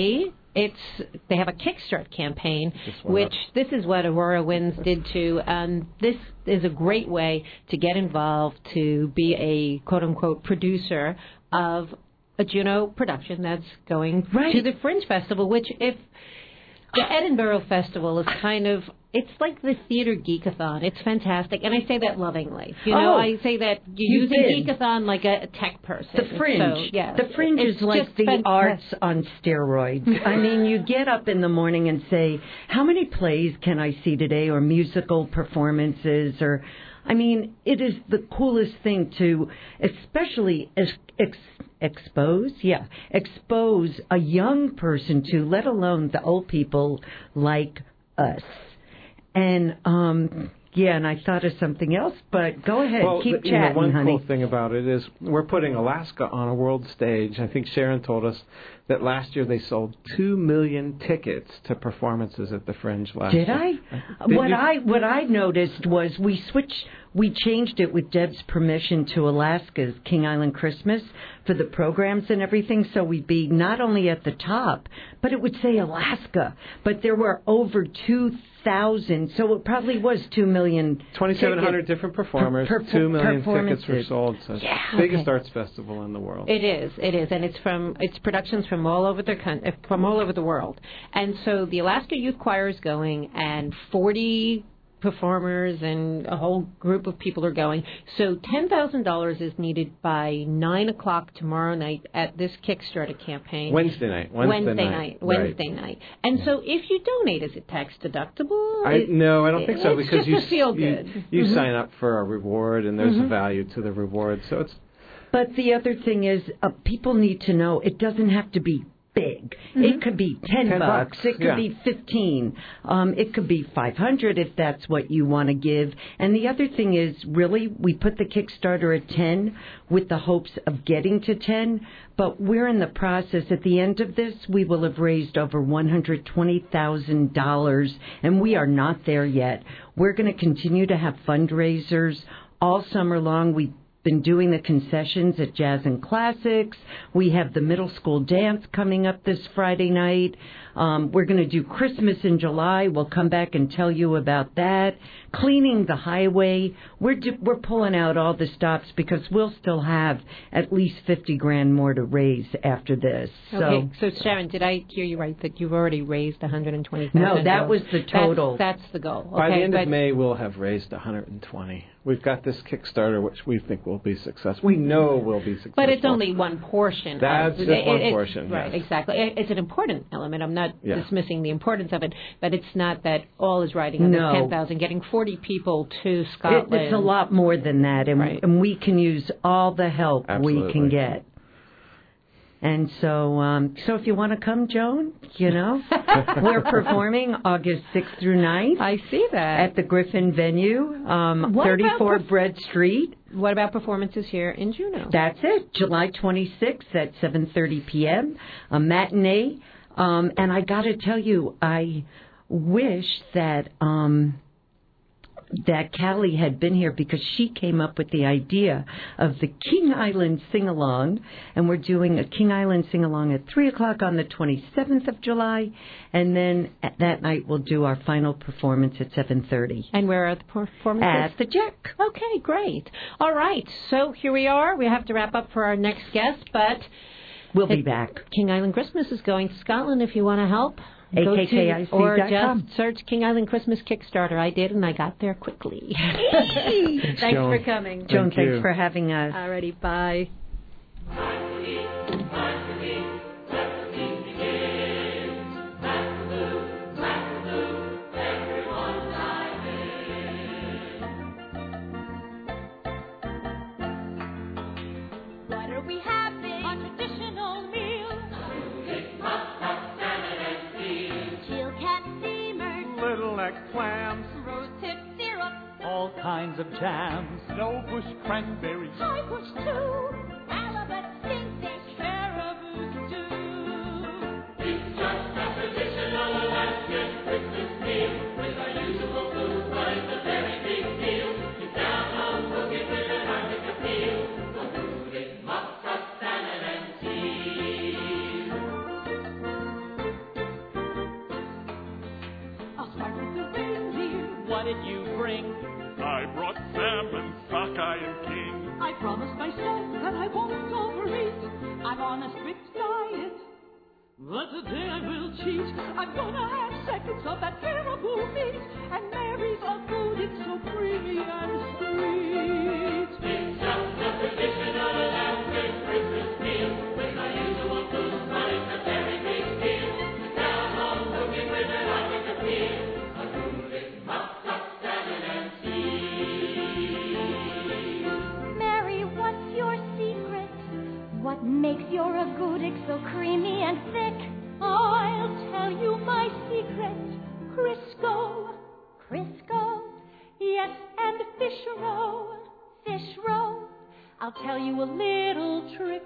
they have a Kickstart campaign, which this is what Aurora Winds did too. And this is a great way to get involved, to be a quote-unquote producer of a Juno production that's going to the Fringe Festival, which if the Edinburgh Festival is kind of, it's like the Theater Geekathon. It's fantastic. And I say that lovingly. I say that you're using Geekathon like a tech person. The Fringe. So, yes, the Fringe is like the arts on steroids. I mean, you get up in the morning and say, how many plays can I see today, or musical performances, or... I mean, it is the coolest thing to especially expose a young person to, let alone the old people like us. And, and I thought of something else, but go ahead, keep chatting, one honey. Cool thing about it is we're putting Alaska on a world stage. I think Sharon told us that last year they sold 2 million tickets to performances at the Fringe last year. Did I? What I noticed was we changed it with Deb's permission to Alaska's King Island Christmas for the programs and everything, so we'd be not only at the top, but it would say Alaska. But there were over 2,000, so it probably was 2 million. 2,700 different performers, 2 million tickets were sold. So it's the biggest arts festival in the world. It is, and it's productions from all over the world. And so the Alaska Youth Choir is going, and 40 performers and a whole group of people are going. So $10,000 is needed by 9 o'clock tomorrow night at this Kickstarter campaign. Wednesday night. And so if you donate, is it tax deductible? No, I don't think so, because you feel good. You sign up for a reward, and there's a value to the reward. So it's. But the other thing is, people need to know it doesn't have to be big. It could be $10. It could be 15. It could be 500 if that's what you want to give. And the other thing is, really, we put the Kickstarter at 10 with the hopes of getting to 10. But we're in the process. At the end of this, we will have raised over $120,000, and we are not there yet. We're going to continue to have fundraisers all summer long. We've been doing the concessions at Jazz and Classics. We have the middle school dance coming up this Friday night. We're going to do Christmas in July. We'll come back and tell you about that. Cleaning the highway. We're pulling out all the stops because we'll still have at least $50,000 more to raise after this. Okay, so Sharon, did I hear you right that you've already raised $120,000? No, that was the total. That's the goal. Okay, by the end of May, we'll have raised $120,000. We've got this Kickstarter, which we think will be successful. We know will be successful. But it's only one portion. That's just one portion. Right, exactly. It's an important element. I'm not dismissing the importance of it, but it's not that all is riding on the 10,000. Getting 40 people to Scotland. It's a lot more than that, and we can use all the help we can get. And so if you want to come, Joan, we're performing August 6th through 9th. I see that. At the Griffin venue, 34 Bread Street. What about performances here in Juneau? That's it. July 26th at 7:30 p.m., a matinee. And I got to tell you, I wish that Callie had been here, because she came up with the idea of the King Island Sing-Along, and we're doing a King Island Sing-Along at 3 o'clock on the 27th of July, and then that night we'll do our final performance at 7:30. And where are the performances? At the Jack. Okay, great. All right, so here we are. We have to wrap up for our next guest, but we'll be back. King Island Christmas is going to Scotland if you want to help. AKKIC.com. Or just search King Island Christmas Kickstarter. I did, and I got there quickly. Thanks for coming. Joan, thanks for having us. Alrighty, bye. What are we having? A traditional meal. Chilled cat steamers. Little neck clams. Rose-hip syrup. All kinds of jams. No bush cranberries. High bush too. Halibut stinkfish. Caribou stew. It's just a traditional Alaskan Christmas meal. With our usual food, but it's a very big deal. It's down home cooking with an Arctic appeal. A rooted mock salmon and cheese. what did you bring? I brought salmon, sockeye, and king. I promised myself that I won't overeat. I'm on a strict diet, but today I will cheat. I'm gonna have seconds of that terrible meat. And Mary's a food, it's so creamy and sweet. It's just a traditional Alaskan Christmas meal. With my usual food, but it's a very big deal. Sit down home cooking with an Arctic appeal. A Gulick, muffed up salmon and cheese. Mary, what's your secret? What makes your agoutic so creamy and thick? I'll tell you my secret. Crisco. Crisco? Yes, and fish roe. Fish roe? I'll tell you a little trick.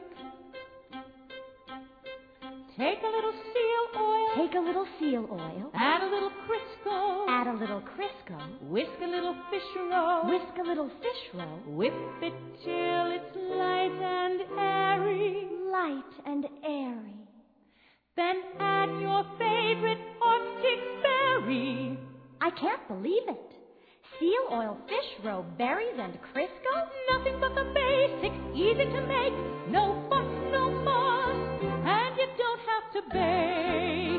Take a little seal oil. Take a little seal oil. Add a little Crisco. Add a little Crisco. Whisk a little fish roe. Whisk a little fish roe. Whip it till it's light and airy. Light and airy. Then add your favorite Arctic berry. I can't believe it. Seal oil, fish roe, berries, and Crisco? Nothing but the basics, easy to make. No fuss, no fuss, and you don't have to bake.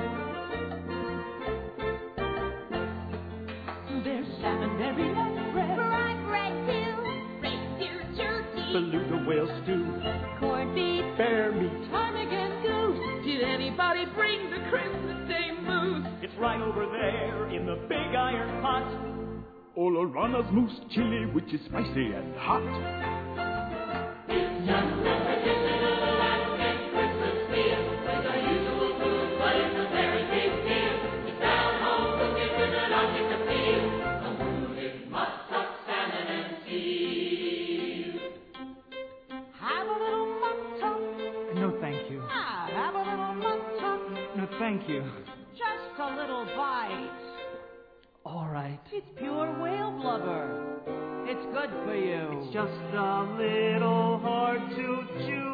There's salmon, berry, and bread. Fried bread too. Reindeer jerky. Beluga whale stew. Corned beef. Bear meat. Ptarmigan goose. Did anybody bring the Christmas Day moose? It's right over there in the big iron pot. Olorana's moose chili, which is spicy and hot. It's just a traditional Alaskan Christmas meal. With our usual food, but it's a very big deal. It's down home cooking with an Arctic appeal. A Gulick, muffed up salmon and seal. Have a little mutton. No, thank you. Have a little mutton. No, thank you. Just a little bite. All right. It's pure whale blubber. It's good for you. It's just a little hard to chew.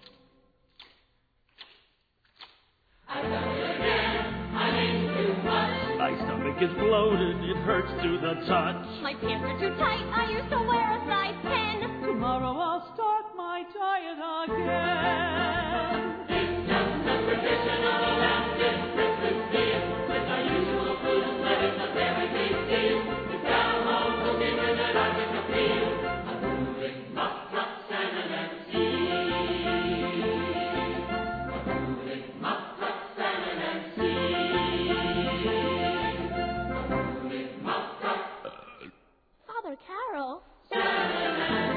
I've done it again. I ate too much. My stomach is bloated. It hurts to the touch. My pants are too tight. I used to wear a size 10. Tomorrow I'll start my diet again. It's just a traditional Alaskan Christmas meal. With our usual food, but it's a very big deal. It's down home cooking with an Arctic appeal. A Gulick, muffed up salmon and cheese. A Gulick, muffed up salmon and cheese. A Gulick, muffed up Father Carol. salmon and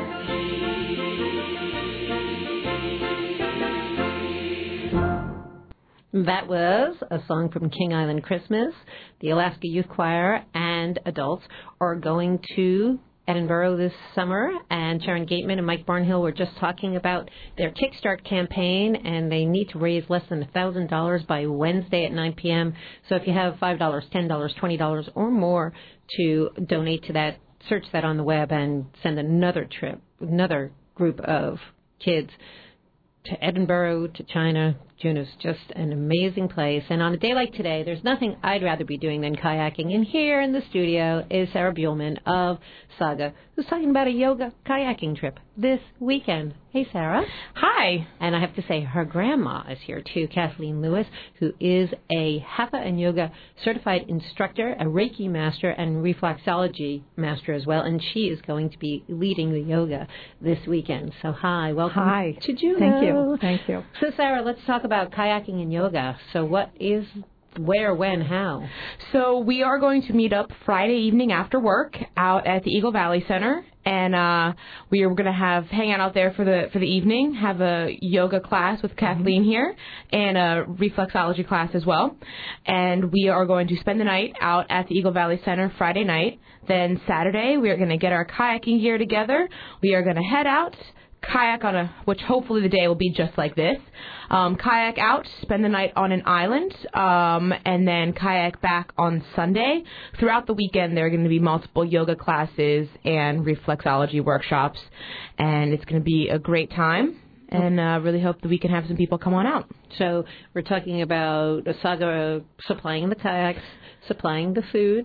That was a song from King Island Christmas. The Alaska Youth Choir and adults are going to Edinburgh this summer, and Sharon Gateman and Mike Barnhill were just talking about their Kickstart campaign, and they need to raise less than $1,000 by Wednesday at 9 p.m. So if you have $5, $10, $20 or more to donate to that, search that on the web and send another group of kids to Edinburgh, to China. Juneau's just an amazing place. And on a day like today, there's nothing I'd rather be doing than kayaking. And here in the studio is Sarah Buhlman of Saga, who's talking about a yoga kayaking trip this weekend. Hey, Sarah. Hi. And I have to say, her grandma is here, too, Kathleen Lewis, who is a Hatha and Yoga certified instructor, a Reiki master, and reflexology master as well. And she is going to be leading the yoga this weekend. So, hi. Welcome to Juneau. Thank you. Thank you. So, Sarah, let's talk about kayaking and yoga. So what is, where, when, how? So we are going to meet up Friday evening after work out at the Eagle Valley Center, and we are going to hang out there for the evening, have a yoga class with Kathleen here, and a reflexology class as well. And we are going to spend the night out at the Eagle Valley Center Friday night. Then Saturday, we are going to get our kayaking gear together. We are going to head out, kayak which hopefully the day will be just like this. Kayak out, spend the night on an island, and then kayak back on Sunday. Throughout the weekend, there are going to be multiple yoga classes and reflexology workshops, and it's going to be a great time. And really hope that we can have some people come on out. So we're talking about Saga supplying the kayaks, supplying the food,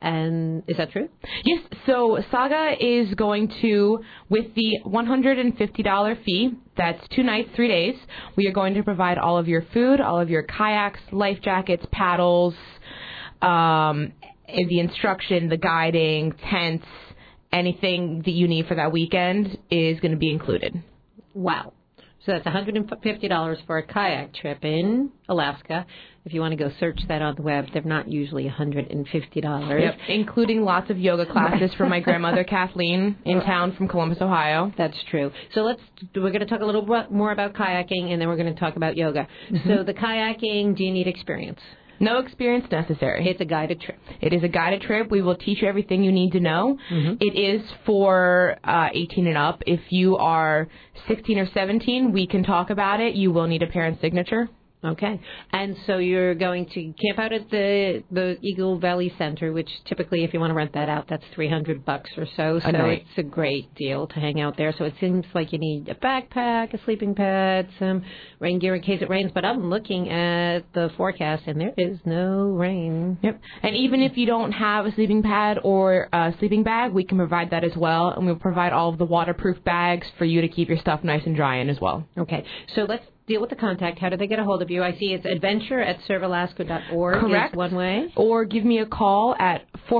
And is that true? Yes. So Saga is going to, with the $150 fee, that's 2 nights, 3 days, we are going to provide all of your food, all of your kayaks, life jackets, paddles, the instruction, the guiding, tents, anything that you need for that weekend is going to be included. Wow. So that's $150 for a kayak trip in Alaska. If you want to go search that on the web, they're not usually $150. Yep, including lots of yoga classes from my grandmother Kathleen in town from Columbus, Ohio. That's true. So we're going to talk a little bit more about kayaking, and then we're going to talk about yoga. Mm-hmm. So the kayaking, do you need experience? No experience necessary. It's a guided trip. It is a guided trip. We will teach you everything you need to know. Mm-hmm. It is for 18 and up. If you are 16 or 17, we can talk about it. You will need a parent's signature. Okay. And so you're going to camp out at the Eagle Valley Center, which typically, if you want to rent that out, that's $300 or so. So it's a great deal to hang out there. So it seems like you need a backpack, a sleeping pad, some rain gear in case it rains. But I'm looking at the forecast, and there is no rain. Yep. And even if you don't have a sleeping pad or a sleeping bag, we can provide that as well. And we'll provide all of the waterproof bags for you to keep your stuff nice and dry in as well. Okay. So let's deal with the contact. How do they get a hold of you? I see it's adventure@servealaska.org. Correct. Is one way. Or give me a call at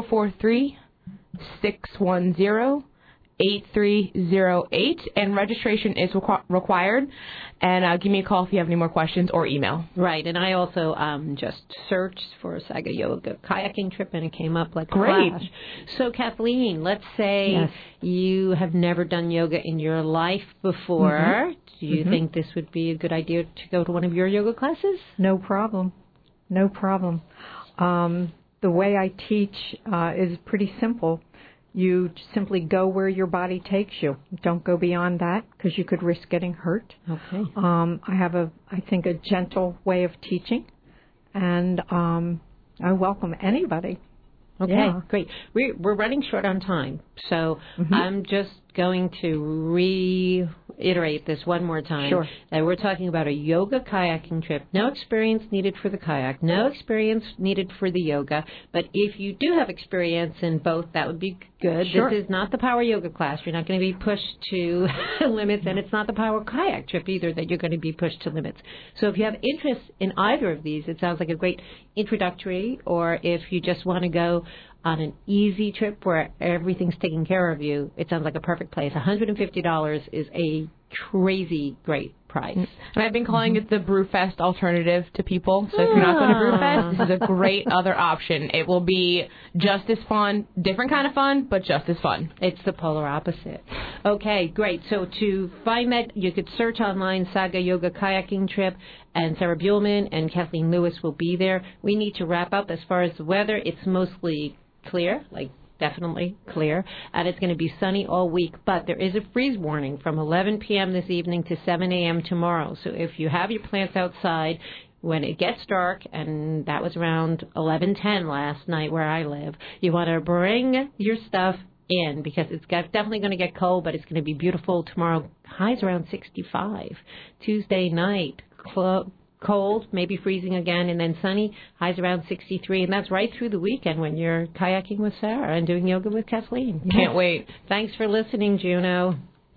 443-610-8308, and registration is required. And give me a call if you have any more questions, or email. Right, and I also just searched for a Saga Yoga kayaking trip, and it came up like a Great. flash. So, Kathleen, let's say you have never done yoga in your life before. Mm-hmm. Do you think this would be a good idea to go to one of your yoga classes? No problem. No problem. The way I teach is pretty simple. You simply go where your body takes you. Don't go beyond that because you could risk getting hurt. Okay. I have I think, a gentle way of teaching, and I welcome anybody. Okay, Yeah. great. We're running short on time, so I'm just going to reiterate this one more time. Sure. That we're talking about a yoga kayaking trip. No experience needed for the kayak, no experience needed for the yoga, but if you do have experience in both, that would be good. Sure. This is not the power yoga class. You're not going to be pushed to limits, and it's not the power kayak trip either that you're going to be pushed to limits. So if you have interest in either of these, it sounds like a great introductory, or if you just want to go on an easy trip where everything's taken care of you, it sounds like a perfect place. $150 is a crazy great price. And I've been calling it the Brewfest alternative to people. So if you're not going to Brewfest, this is a great other option. It will be just as fun, different kind of fun, but just as fun. It's the polar opposite. Okay, great. So to find that, you could search online Saga Yoga Kayaking Trip, and Sarah Buhlman and Kathleen Lewis will be there. We need to wrap up. As far as the weather, it's mostly clear, like definitely clear, and it's going to be sunny all week, but there is a freeze warning from 11 p.m. this evening to 7 a.m. tomorrow. So if you have your plants outside when it gets dark, and that was around 11:10 last night where I live, you want to bring your stuff in because it's definitely going to get cold, but it's going to be beautiful tomorrow. Highs around 65. Tuesday night, cold, maybe freezing again, and then sunny, highs around 63, and that's right through the weekend when you're kayaking with Sarah and doing yoga with Kathleen. Can't wait. Thanks for listening, Juno.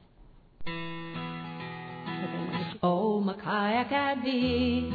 Oh, my kayak and me,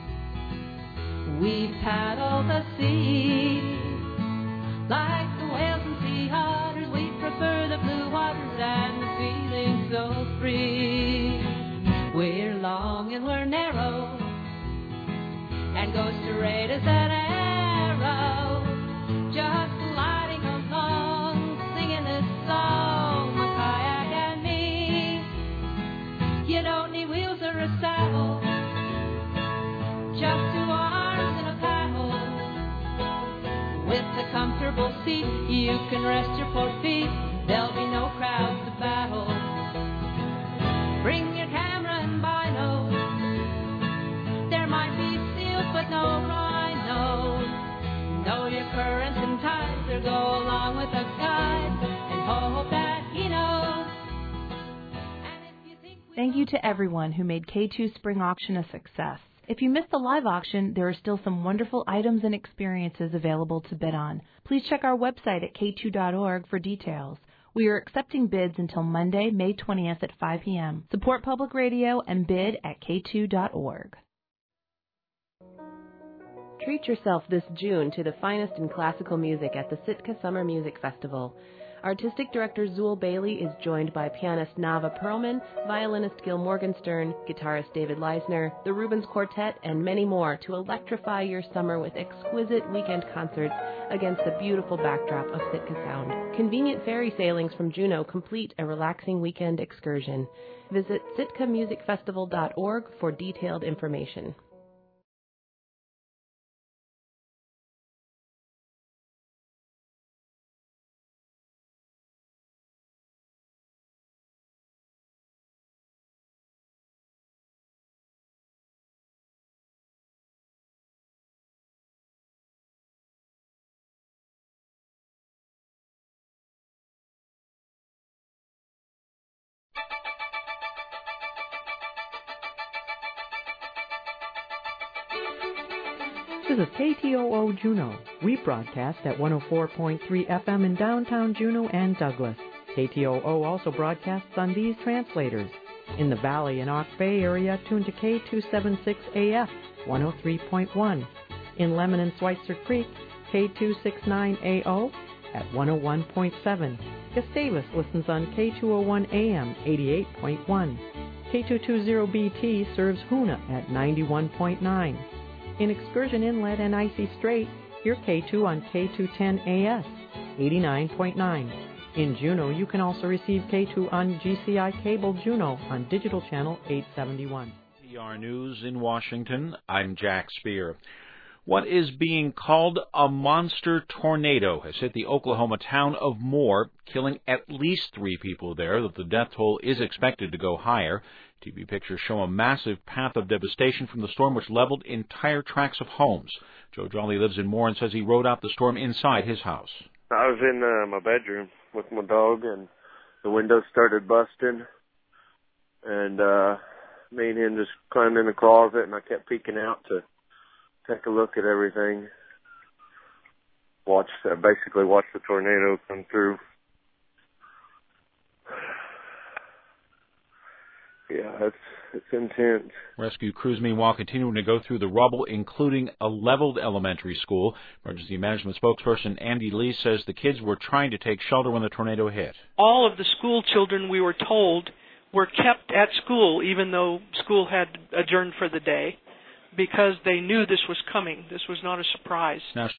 we paddle the sea. Like the whales and sea otters, we prefer the blue waters and the feeling so free. We're long and we're narrow, and go straight as an arrow, just gliding along, singing this song, my kayak and me. You don't need wheels or a saddle, just 2 arms and a paddle. With a comfortable seat, you can rest your 4 feet, there'll be no crowds to battle. Bring your camera and bino, there might be seals but no rhinos. Know your currents and tides, or go along with a guide and hope that he knows. Thank you to everyone who made K2 Spring Auction a success. If you missed the live auction, there are still some wonderful items and experiences available to bid on. Please check our website at k2.org for details. We are accepting bids until Monday, May 20th at 5 p.m. Support public radio and bid at k2.org. Treat yourself this June to the finest in classical music at the Sitka Summer Music Festival. Artistic director Zool Bailey is joined by pianist Nava Perlman, violinist Gil Morgenstern, guitarist David Leisner, the Rubens Quartet, and many more to electrify your summer with exquisite weekend concerts against the beautiful backdrop of Sitka Sound. Convenient ferry sailings from Juneau complete a relaxing weekend excursion. Visit sitkamusicfestival.org for detailed information. This is KTOO Juneau. We broadcast at 104.3 FM in downtown Juneau and Douglas. KTOO also broadcasts on these translators. In the Valley and Auk Bay area, tune to K276AF 103.1. In Lemon and Schweitzer Creek, K269AO at 101.7. Gustavus listens on K201 AM 88.1. K220BT serves Hoona at 91.9. In Excursion Inlet and Icy Strait, hear K2 on K210AS 89.9. In Juneau, you can also receive K2 on GCI Cable Juneau on Digital Channel 871. PR News in Washington, I'm Jack Spear. What is being called a monster tornado has hit the Oklahoma town of Moore, killing at least 3 people there, though the death toll is expected to go higher. TV pictures show a massive path of devastation from the storm, which leveled entire tracts of homes. Joe Jolly lives in Moore and says he rode out the storm inside his house. I was in my bedroom with my dog, and the windows started busting, and me and him just climbed in the closet, and I kept peeking out to take a look at everything. Basically watched the tornado come through. Yeah, it's intense. Rescue crews, meanwhile, continuing to go through the rubble, including a leveled elementary school. Emergency management spokesperson Andy Lee says the kids were trying to take shelter when the tornado hit. All of the school children, we were told, were kept at school even though school had adjourned for the day, because they knew this was coming. This was not a surprise. Now,